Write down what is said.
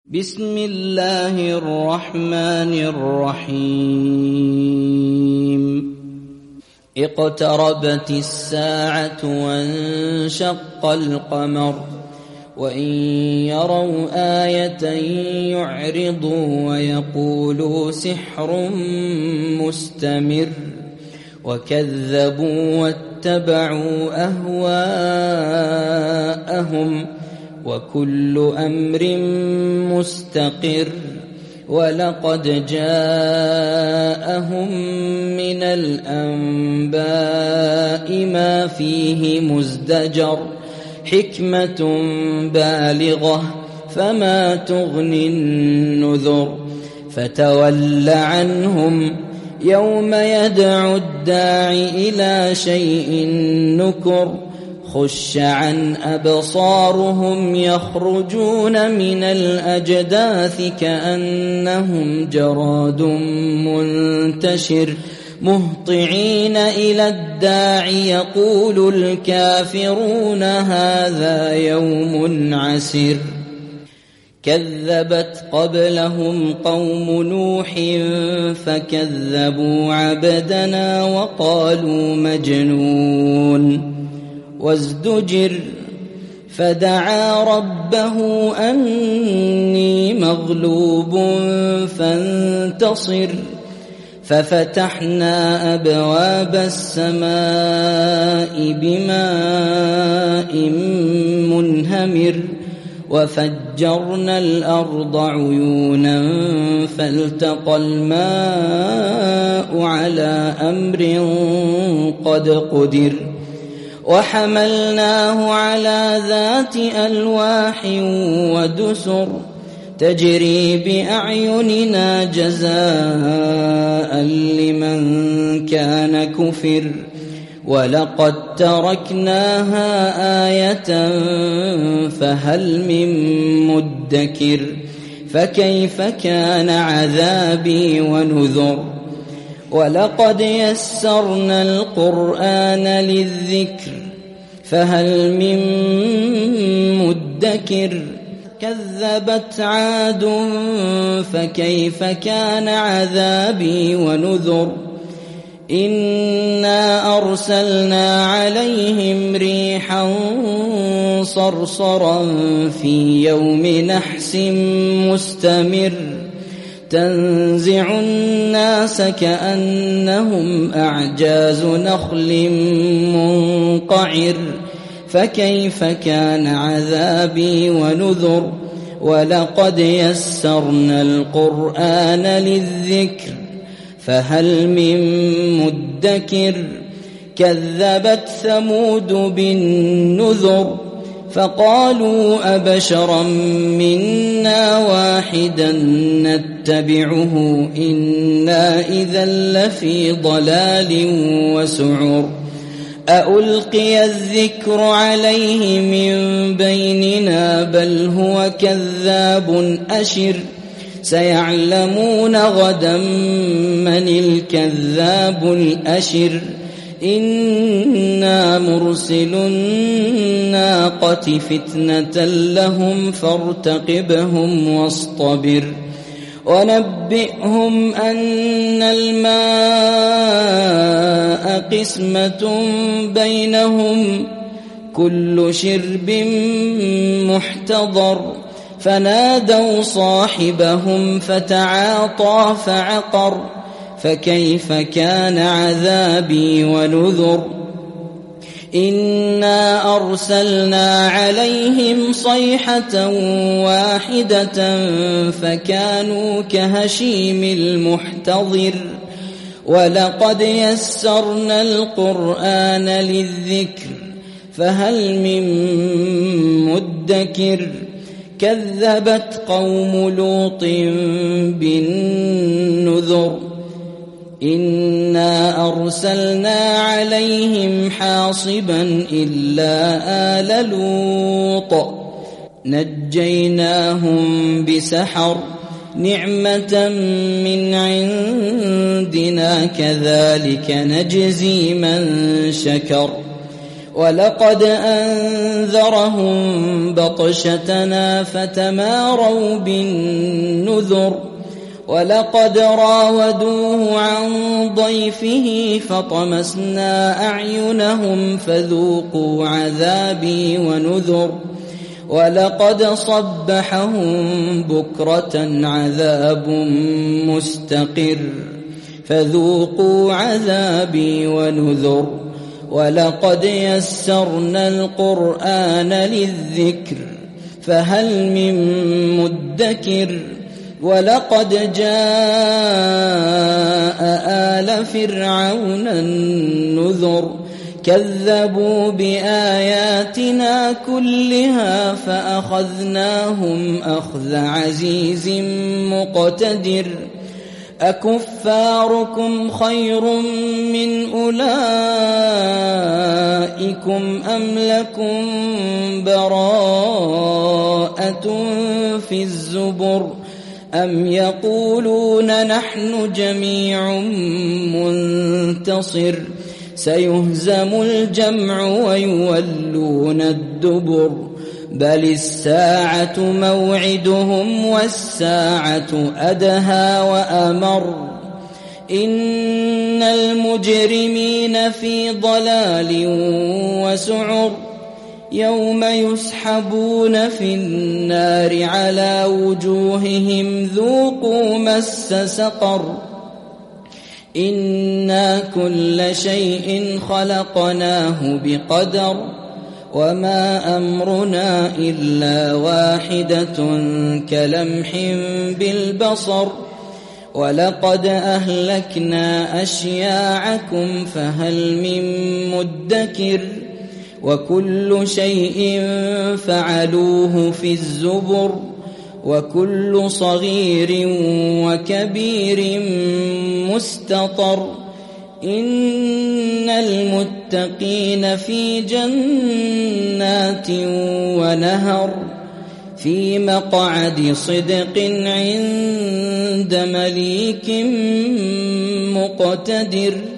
بسم الله الرحمن الرحيم اقتربت الساعة وانشق القمر وإن يروا آية يعرضوا ويقولوا سحر مستمر وكذبوا واتبعوا أهواءهم وكل أمر مستقر ولقد جاءهم من الأنباء ما فيه مزدجر حكمة بالغة فما تغني النذر فتول عنهم يوم يدعو الداعي إلى شيء نكر خش عن أبصارهم يخرجون من الأجداث كأنهم جراد منتشر مهطعين إلى الداعي يقول الكافرون هذا يوم عسر كذبت قبلهم قوم نوح فكذبوا عبدنا وقالوا مجنون وازدجر فدعا ربه أني مغلوب فانتصر ففتحنا أبواب السماء بماء منهمر وفجرنا الأرض عيونا فالتقى الماء على أمر قد قدر وحملناه على ذات ألواح ودسر تجري بأعيننا جزاء لمن كان كفر ولقد تركناها آية فهل من مدكر فكيف كان عذابي ونذر ولقد يسرنا القرآن للذكر فهل من مدكر كذبت عاد فكيف كان عذابي ونذر إنا أرسلنا عليهم ريحا صرصرا في يوم نحس مستمر تنزع الناس كأنهم أعجاز نخل منقعر فكيف كان عذابي ونذر ولقد يسرنا القرآن للذكر فهل من مدكر كذبت ثمود بالنذر فقالوا أبشرا منا واحدا نتبعه إنا إذا لفي ضلال وسعر أألقي الذكر عليه من بيننا بل هو كذاب أشر سيعلمون غدا من الكذاب الأشر إنا مرسل الناقة فتنة لهم فارتقبهم واصطبر ونبئهم أن الماء قسمة بينهم كل شرب محتضر فنادوا صاحبهم فتعاطى فعقر فكيف كان عذابي ونذر إنا أرسلنا عليهم صيحة واحدة فكانوا كهشيم المحتضر ولقد يسرنا القرآن للذكر فهل من مدكر كذبت قوم لوط بالنذر إنا أرسلنا عليهم حاصبا إلا آل لوط نجيناهم بسحر نعمة من عندنا كذلك نجزي من شكر ولقد أنذرهم بطشتنا فتماروا بالنذر ولقد راودوه عن ضيفه فطمسنا أعينهم فذوقوا عذابي ونذر ولقد صبحهم بكرة عذاب مستقر فذوقوا عذابي ونذر ولقد يسرنا القرآن للذكر فهل من مدكر ولقد جاء آل فرعون النذر كذبوا بآياتنا كلها فأخذناهم أخذ عزيز مقتدر أكفاركم خير من أولئكم أم لكم براءة في الزبر أم يقولون نحن جميع منتصر سيهزم الجمع ويولون الدبر بل الساعة موعدهم والساعة أدهى وأمر إن المجرمين في ضلال وسعر يوم يسحبون في النار على وجوههم ذوقوا مس سقر إنا كل شيء خلقناه بقدر وما أمرنا إلا واحدة كلمح بالبصر ولقد أهلكنا أشياعكم فهل من مدكر وكل شيء فعلوه في الزبر وكل صغير وكبير مستطر إن المتقين في جنات ونهر في مقعد صدق عند مليك مقتدر